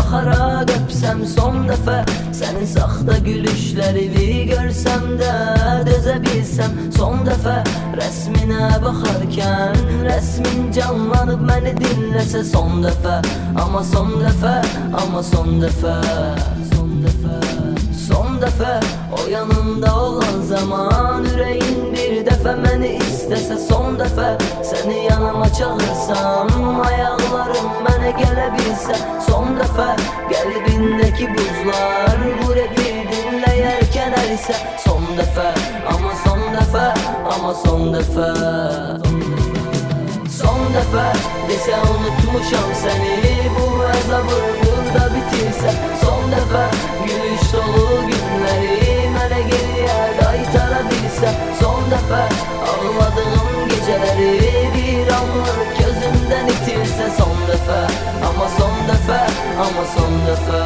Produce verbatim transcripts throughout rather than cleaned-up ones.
baxaraq öpsəm son dəfə, sənin saxta gülüşlərini görsəm də dözə bilsəm son dəfə, rəsminə baxarkən rəsmin canlanıb məni dinləsə son dəfə, amma son dəfə, amma son dəfə, son dəfə, son dəfə, o yanında olan zaman ürəyin bir dəfə məni istəsə son dəfə, səni yanıma çağırsam ayaqlarım mənə gələ bilsə son dəfə, qəlbindəki buzlar bu repi dinləyərkən ərisə son dəfə, amma son dəfə, amma son dəfə, son dəfə desə unutmuşam səni, bu əzabı burada bitirsə son dəfə, gülüş dolu günləri mənə geriyə qaytara bilsə son dəfə, ağladığım gecələri bir anlıq gözümdən itirsə son dəfə, amma son dəfə, amma son dəfə.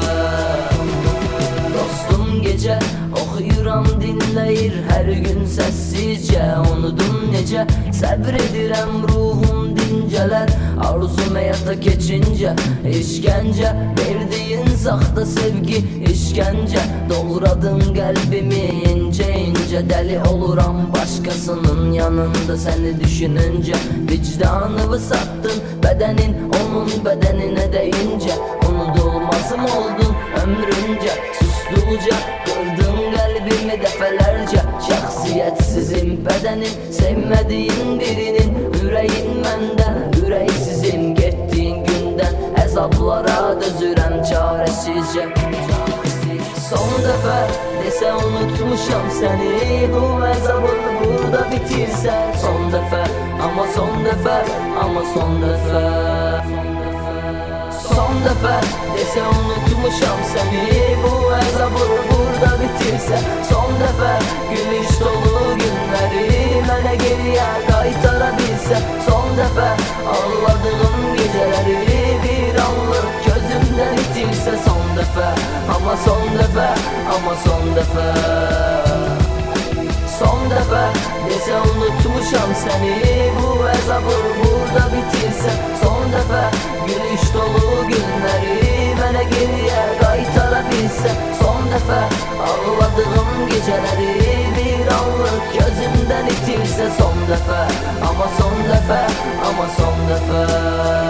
Dostum gecə oxuyuram, dinləyir hər gün səssizcə, unudum necə səbr edirəm, ruhum dincələr, arzum həyata keçincə, işgəncə verdiyin saxta sevgi, işgəncə doğradın qəlbimi incə incə, dəli oluram başqasının yanında səni düşününcə, vicdanımı satdın bədənin onun bədəninə dəyincə, unudulmazım oldun ömrüncə, susduqca qırdın qəlbimi dəfələrcə, şəxsiyyətsizim bədənin, sevmədiyin birinin ürəyin məndə, ürəksizim getdiyin gündən, əzablara dözürəm çarəsizcə. Son dəfə desə unutmuşam səni, bu əzabı burada bitirsə son dəfə, amma son dəfə, amma son dəfə, son dəfə desə unutmuşam səni, bu əzabı burada bitirsə son dəfə, gülüş dolu günləri mənə geriyə qaytara bilsə son dəfə, ağladığım gecələri bir anlıq gözümdən itirsə son dəfə, amma son dəfə, amma son dəfə, son dəfə desə unutmuşam səni, bu əzabı burada bitirsə son dəfə, gülüş dolu günləri mənə geriyə qaytara bilsə son dəfə, ağladığım gecələri bir anlıq gözümdən itirsə son dəfə, amma son dəfə, amma son dəfə.